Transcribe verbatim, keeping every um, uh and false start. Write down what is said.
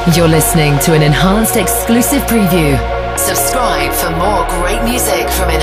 You're listening to an enhanced exclusive preview. Subscribe for more great music from Enhanced.